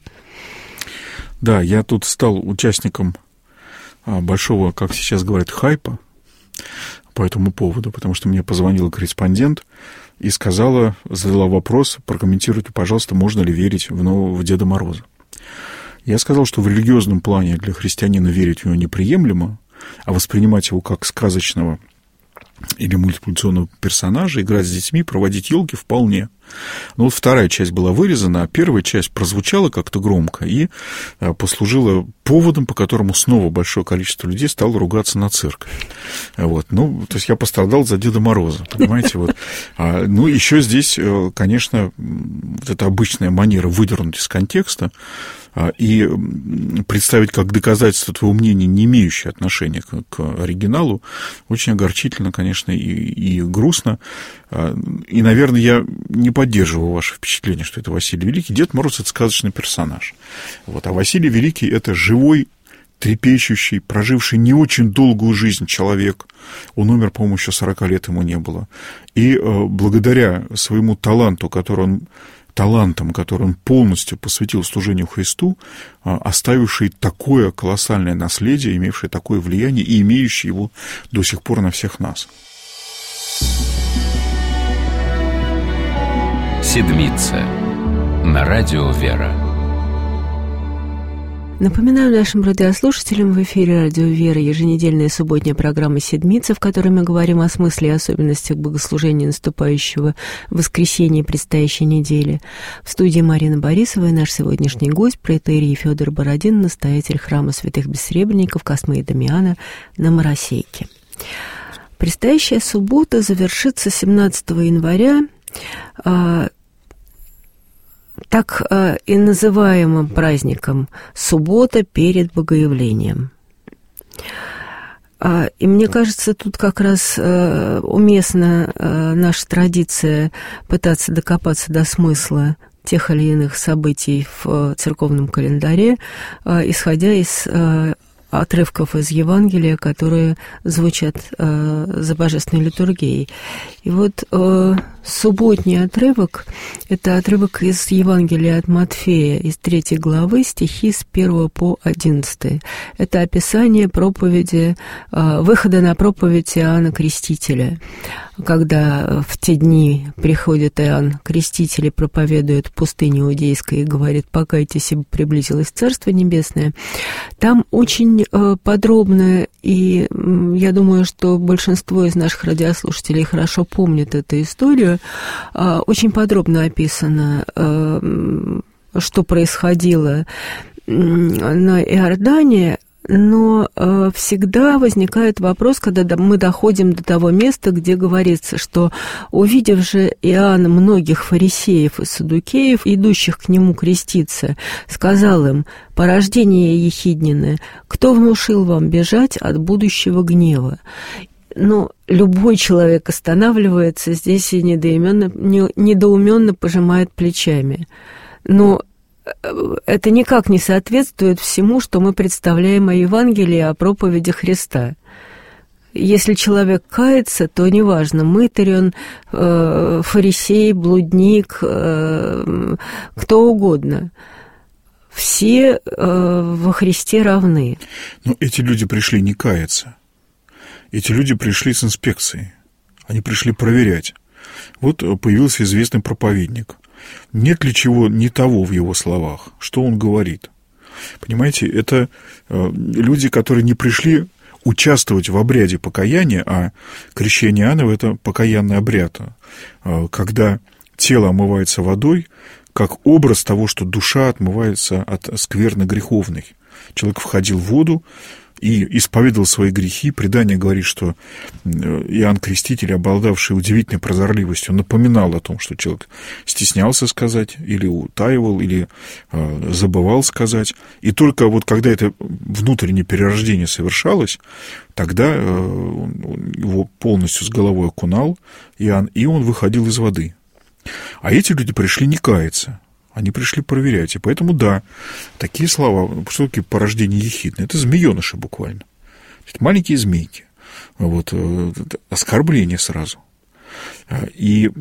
Да, я тут стал участником большого, как сейчас говорят, хайпа по этому поводу, потому что мне позвонил корреспондент и сказала, задала вопрос, прокомментируйте, пожалуйста, можно ли верить в, нового, в Деда Мороза. Я сказал, что в религиозном плане для христианина верить в него неприемлемо, а воспринимать его как сказочного или мультипликационного персонажа, играть с детьми, проводить елки вполне. Но вот вторая часть была вырезана, а первая часть прозвучала как-то громко и послужила поводом, по которому снова большое количество людей стало ругаться на церковь. Вот. Ну, то есть я пострадал за Деда Мороза, понимаете? Вот. А, ну, еще здесь, конечно, вот эта обычная манера выдернуть из контекста и представить как доказательство твоего мнения, не имеющее отношения к, к оригиналу, очень огорчительно, конечно, и, и грустно. И, наверное, я не поддерживаю ваше впечатление, что это Василий Великий. Дед Мороз — это сказочный персонаж. Вот. А Василий Великий — это живой, трепещущий, проживший не очень долгую жизнь человек. Он умер, по-моему, еще сорока лет ему не было. И э, благодаря своему таланту, который он талантом, который он полностью посвятил служению Христу, оставивший такое колоссальное наследие, имевший такое влияние и имеющий его до сих пор на всех нас. Седмица на радио «Вера». Напоминаю нашим радиослушателям, в эфире радио «Вера» еженедельная субботняя программа «Седмица», в которой мы говорим о смысле и особенностях богослужения наступающего воскресенья и предстоящей недели. В студии Марина Борисова и наш сегодняшний гость, протоиерей Фёдор Бородин, настоятель храма святых бессребренников Космы и Дамиана на Моросейке. Предстоящая суббота завершится семнадцатого января, так э, и называемым праздником «Суббота перед Богоявлением». А, и мне кажется, тут как раз э, уместна э, наша традиция пытаться докопаться до смысла тех или иных событий в э, церковном календаре, э, исходя из э, отрывков из Евангелия, которые звучат э, за божественной литургией. И вот э, субботний отрывок – это отрывок из Евангелия от Матфея, из третьей главы, стихи с первого по одиннадцатый. Это описание проповеди, э, выхода на проповедь Иоанна Крестителя. Когда в те дни приходит Иоанн Креститель и проповедует в пустыне иудейской и говорит: «Покайтесь, ибо приблизилось Царство Небесное», там очень э, подробно, и э, я думаю, что большинство из наших радиослушателей хорошо помнит эту историю, э, очень подробно описано, э, что происходило на Иордане. Но э, всегда возникает вопрос, когда мы доходим до того места, где говорится, что, увидев же Иоанн многих фарисеев и саддукеев, идущих к нему креститься, сказал им: «Порождение ехиднины, кто внушил вам бежать от будущего гнева?» Но любой человек останавливается здесь и недоуменно, недоуменно пожимает плечами. Но это никак не соответствует всему, что мы представляем о Евангелии, о проповеди Христа. Если человек кается, то неважно, мытарь он, э, фарисей, блудник, э, кто угодно. Все э, во Христе равны. Но эти люди пришли не каяться. Эти люди пришли с инспекцией. Они пришли проверять. Вот появился известный проповедник. Нет ли чего не того в его словах? Что он говорит? Понимаете, это э, люди, которые не пришли участвовать в обряде покаяния, а крещение Иоанна – это покаянный обряд, э, когда тело омывается водой, как образ того, что душа отмывается от скверны греховной. Человек входил в воду, и исповедовал свои грехи. Предание говорит, что Иоанн Креститель, обладавший удивительной прозорливостью, напоминал о том, что человек стеснялся сказать, или утаивал, или э, забывал сказать. И только вот когда это внутреннее перерождение совершалось, тогда э, он его полностью с головой окунал Иоанн, и он выходил из воды. А эти люди пришли не каяться. Они пришли проверять. И поэтому, да, такие слова, что такое порождение ехидное? Это змееныши буквально. Маленькие змейки. Вот, оскорбление сразу. И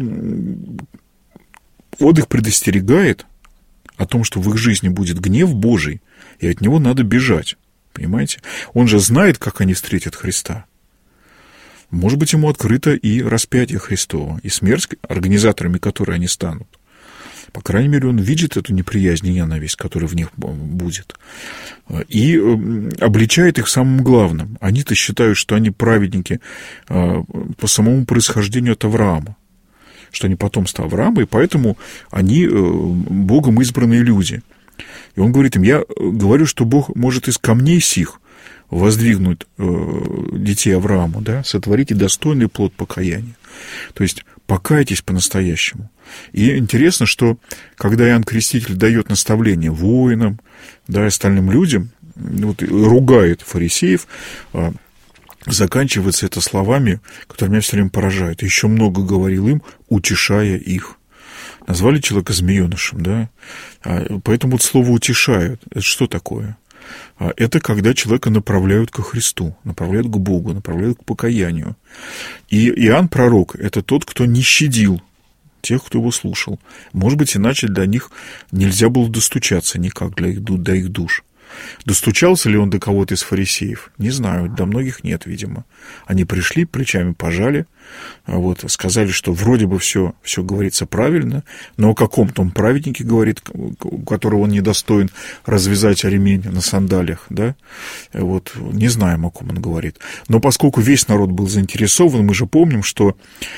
он их предостерегает о том, что в их жизни будет гнев Божий, и от него надо бежать. Понимаете? Он же знает, как они встретят Христа. Может быть, ему открыто и распятие Христово, и смерть, организаторами которой они станут. По крайней мере, он видит эту неприязнь и ненависть, которая в них будет, и обличает их самым главным. Они-то считают, что они праведники по самому происхождению от Авраама, что они потомство Авраама, и поэтому они Богом избранные люди. И он говорит им: я говорю, что Бог может из камней сих воздвигнуть детей Аврааму, да, сотворите достойный плод покаяния. То есть покайтесь по-настоящему. И интересно, что когда Иоанн Креститель дает наставление воинам, да, остальным людям, вот, ругает фарисеев, заканчивается это словами, которые меня все время поражают. Еще много говорил им, утешая их. Назвали человека змеенышем, да? Поэтому вот слово «утешают» — это что такое? Это когда человека направляют ко Христу, направляют к Богу, направляют к покаянию. И Иоанн Пророк — это тот, кто не щадил тех, кто его слушал. Может быть, иначе для них нельзя было достучаться никак, для их, до их душ. Достучался ли он до кого-то из фарисеев? Не знаю, до многих нет, видимо. Они пришли, плечами пожали, вот, сказали, что вроде бы все, все говорится правильно, но о каком-то он праведнике говорит, у которого он недостоин развязать ремень на сандалиях, да? Вот, не знаем, о ком он говорит. Но поскольку весь народ был заинтересован, мы же помним, что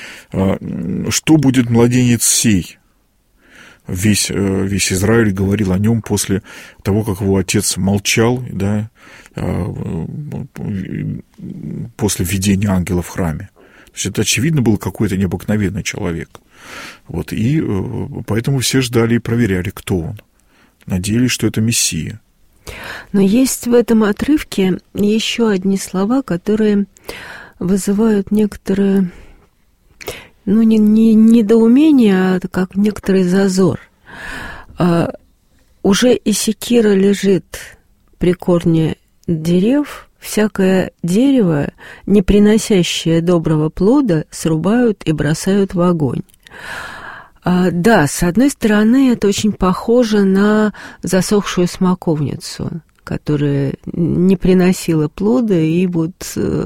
что будет младенец сей? Весь, весь Израиль говорил о нем после того, как его отец молчал, да, после видения ангела в храме. То есть это, очевидно, был какой-то необыкновенный человек. Вот, и поэтому все ждали и проверяли, кто он. Надеялись, что это Мессия. Но есть в этом отрывке еще одни слова, которые вызывают некоторые... Ну, не, не недоумение, а как некоторый зазор. А, уже и секира лежит при корне дерев, всякое дерево, не приносящее доброго плода, срубают и бросают в огонь. А, да, с одной стороны, это очень похоже на засохшую смоковницу, которая не приносила плода, и вот э,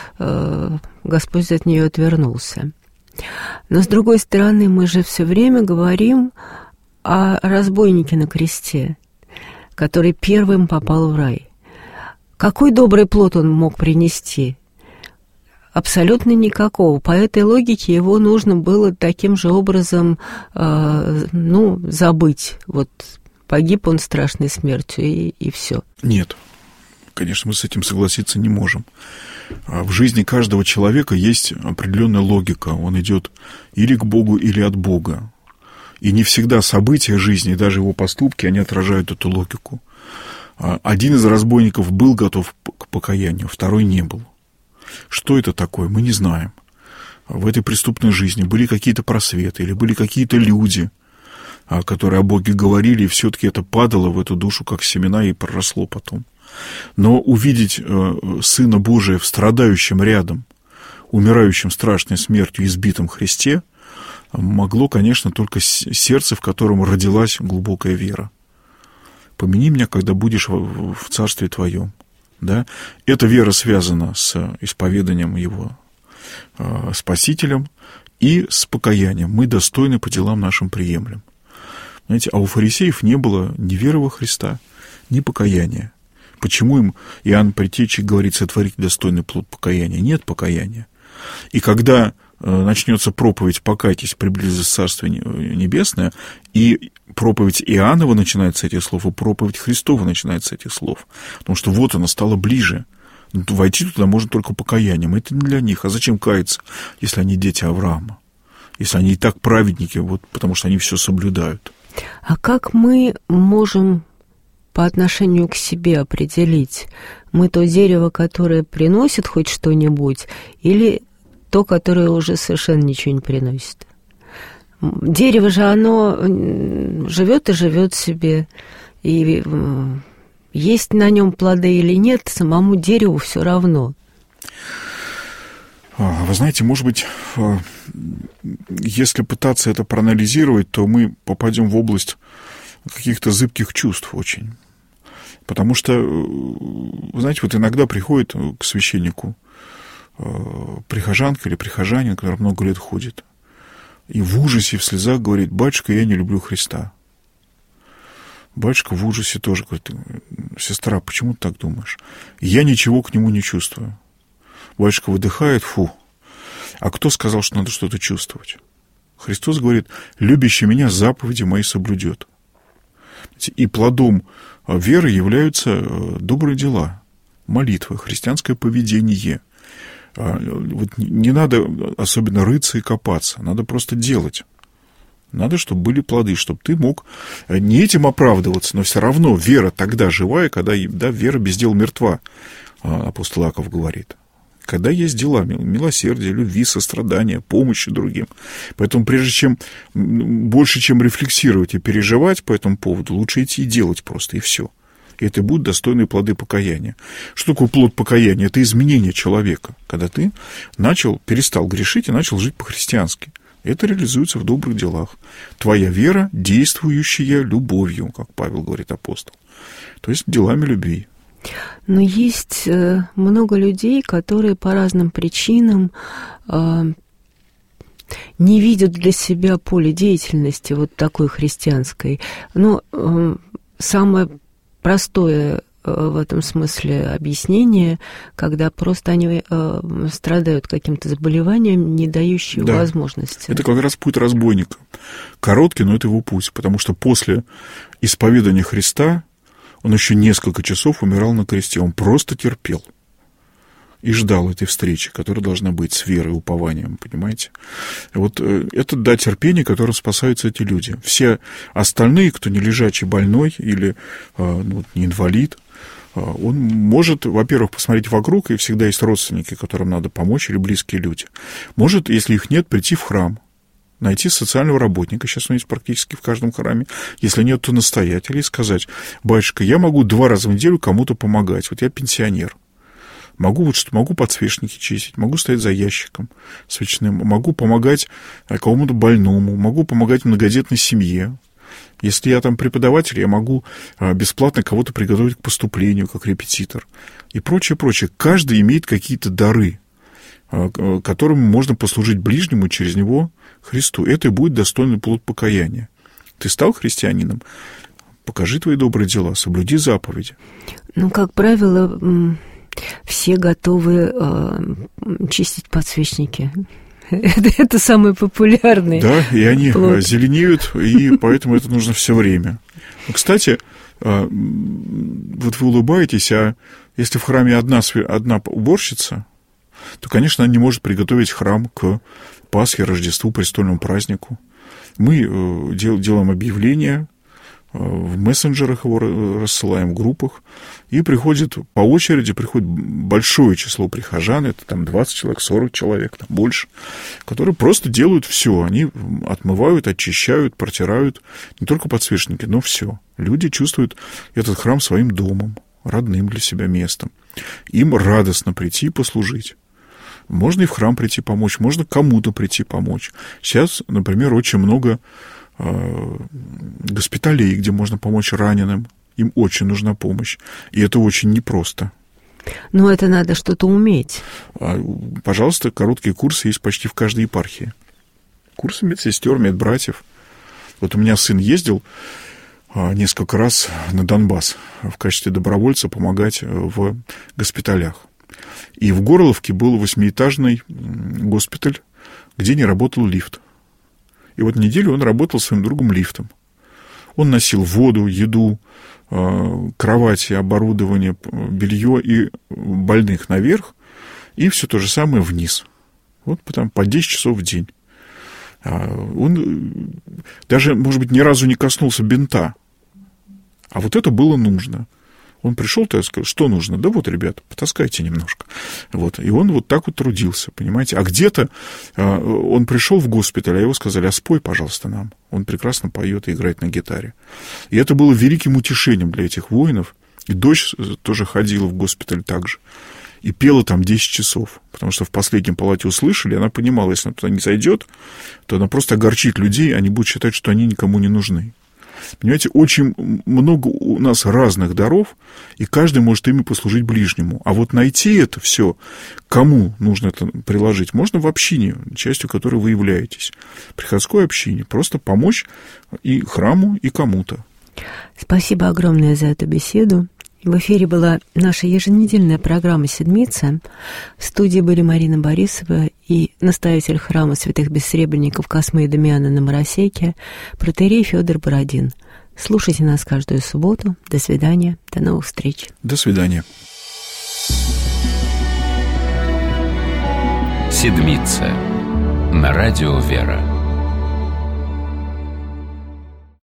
э, Господь от нее отвернулся. Но, с другой стороны, мы же все время говорим о разбойнике на кресте, который первым попал в рай. Какой добрый плод он мог принести? Абсолютно никакого. По этой логике его нужно было таким же образом, э, ну, забыть. Вот погиб он страшной смертью, и, и все. Нет. Конечно, мы с этим согласиться не можем. В жизни каждого человека есть определенная логика. Он идет или к Богу, или от Бога. И не всегда события жизни, даже его поступки, они отражают эту логику. Один из разбойников был готов к покаянию, второй не был. Что это такое, мы не знаем. В этой преступной жизни были какие-то просветы, или были какие-то люди, которые о Боге говорили, и все-таки это падало в эту душу, как семена, и проросло потом. Но увидеть Сына Божия в страдающем рядом, умирающем страшной смертью, избитом Христе, могло, конечно, только сердце, в котором родилась глубокая вера. «Помяни меня, когда будешь в Царстве Твоем». Да? Эта вера связана с исповеданием Его Спасителем и с покаянием. Мы достойны по делам нашим приемлем. Знаете, а у фарисеев не было ни веры во Христа, ни покаяния. Почему им Иоанн Предтечий говорит: сотворить достойный плод покаяния? Нет покаяния. И когда начнется проповедь «покайтесь, приблизится Царство Небесное», и проповедь Иоаннова начинается с этих слов, и проповедь Христова начинается с этих слов. Потому что вот она стала ближе. Войти туда можно только покаянием. Это не для них. А зачем каяться, если они дети Авраама? Если они и так праведники, вот, потому что они все соблюдают. А как мы можем по отношению к себе определить, мы то дерево, которое приносит хоть что-нибудь, или то, которое уже совершенно ничего не приносит? Дерево же, оно живет и живет себе, и есть на нем плоды или нет, самому дереву все равно. Вы знаете, может быть, если пытаться это проанализировать, то мы попадем в область каких-то зыбких чувств очень. Потому что, вы знаете, вот иногда приходит к священнику прихожанка или прихожанин, который много лет ходит, и в ужасе, в слезах говорит: батюшка, я не люблю Христа. Батюшка в ужасе тоже говорит: сестра, почему ты так думаешь? Я ничего к нему не чувствую. Батюшка выдыхает: фу. А кто сказал, что надо что-то чувствовать? Христос говорит: любящий меня заповеди мои соблюдет. И плодом веры являются добрые дела, молитвы, христианское поведение. Вот не надо особенно рыться и копаться, надо просто делать. Надо, чтобы были плоды, чтобы ты мог не этим оправдываться, но все равно вера тогда живая, когда, да, вера без дел мертва, апостол Иаков говорит. Когда есть дела, милосердия, любви, сострадания, помощи другим. Поэтому прежде чем, больше чем рефлексировать и переживать по этому поводу, лучше идти и делать просто, и все. И это будут достойные плоды покаяния. Что такое плод покаяния? Это изменение человека, когда ты начал, перестал грешить и начал жить по-христиански. Это реализуется в добрых делах. Твоя вера, действующая любовью, как Павел говорит, апостол. То есть делами любви. Но есть много людей, которые по разным причинам не видят для себя поле деятельности вот такой христианской. Но самое простое в этом смысле объяснение, когда просто они э, страдают каким-то заболеванием, не дающим да. возможности. Это как раз путь разбойника. Короткий, но это его путь, потому что после исповедания Христа он еще несколько часов умирал на кресте, он просто терпел и ждал этой встречи, которая должна быть с верой и упованием, понимаете? Вот это, да, терпение, которым спасаются эти люди. Все остальные, кто не лежачий больной или ну, не инвалид, он может, во-первых, посмотреть вокруг, и всегда есть родственники, которым надо помочь, или близкие люди. Может, если их нет, прийти в храм, найти социального работника, сейчас он есть практически в каждом храме, если нет, то настоятеля, и сказать: батюшка, я могу два раза в неделю кому-то помогать, вот я пенсионер. Могу, вот, что, могу подсвечники чистить, могу стоять за ящиком свечным, могу помогать кому-то больному, могу помогать многодетной семье. Если я там преподаватель, я могу бесплатно кого-то приготовить к поступлению, как репетитор. И прочее, прочее. Каждый имеет какие-то дары, которым можно послужить ближнему, через него Христу. Это и будет достойный плод покаяния. Ты стал христианином? Покажи твои добрые дела, соблюди заповеди. Ну, как правило, все готовы э, чистить подсвечники. Это, это самый популярный. Да, и они плод. Зеленеют, и поэтому это нужно все время. Но, кстати, вот вы улыбаетесь, а если в храме одна, одна уборщица, то, конечно, она не может приготовить храм к Пасхе, Рождеству, престольному празднику. Мы делаем объявления, в мессенджерах его рассылаем, в группах, и приходит по очереди, приходит большое число прихожан, это там двадцать человек, сорок человек, там больше, которые просто делают все. Они отмывают, очищают, протирают не только подсвечники, но все. Люди чувствуют этот храм своим домом, родным для себя местом. Им радостно прийти и послужить. Можно и в храм прийти помочь, можно кому-то прийти помочь. Сейчас, например, очень много госпиталей, где можно помочь раненым. Им очень нужна помощь. И это очень непросто. Но это надо что-то уметь. Пожалуйста, короткие курсы есть почти в каждой епархии. Курсы медсестер, медбратьев. Вот у меня сын ездил несколько раз на Донбасс в качестве добровольца помогать в госпиталях. И в Горловке был восьмиэтажный госпиталь, где не работал лифт. И вот неделю он работал своим другом лифтом. Он носил воду, еду, кровати, оборудование, белье и больных наверх, и все то же самое вниз. Вот там по десять часов в день. Он даже, может быть, ни разу не коснулся бинта. А вот это было нужно. Он пришел, то я сказал, что нужно? Да вот, ребята, потаскайте немножко. Вот. И он вот так вот трудился, понимаете. А где-то он пришел в госпиталь, а его сказали, а спой, пожалуйста, нам. Он прекрасно поет и играет на гитаре. И это было великим утешением для этих воинов. И дочь тоже ходила в госпиталь так же. И пела там десять часов. Потому что в последнем палате услышали, она понимала, если она туда не зайдет, то она просто огорчит людей, они будут считать, что они никому не нужны. Понимаете, очень много у нас разных даров, и каждый может ими послужить ближнему. А вот найти это все, кому нужно это приложить, можно в общине, частью которой вы являетесь. Приходской общине. Просто помочь и храму, и кому-то. Спасибо огромное за эту беседу. В эфире была наша еженедельная программа «Седмица». В студии были Марина Борисова и настоятель храма святых бессребренников Космы и Дамиана на Моросейке, протоиерей Фёдор Бородин. Слушайте нас каждую субботу. До свидания. До новых встреч. До свидания. «Седмица» на радио «Вера».